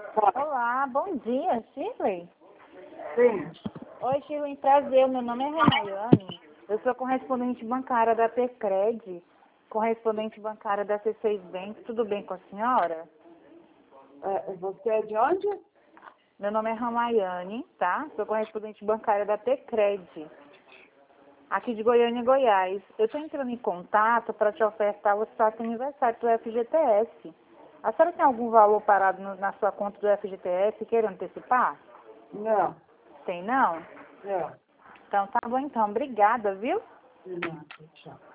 Olá, bom dia, Shirley. Sim. Oi, Shirley, prazer. Meu nome é Renaiane. Eu sou correspondente bancária da Tecred, correspondente bancária da C6 Bank. Tudo bem com a senhora? Você é de onde? Meu nome é Ramayane, tá? Sou correspondente bancária da Tecred, aqui de Goiânia, Goiás. Eu estou entrando em contato para te ofertar o extrato aniversário do FGTS. A senhora tem algum valor parado na sua conta do FGTS e quer antecipar? Não. Tem não? Não. Então tá bom então. Obrigada, viu? Não, tchau.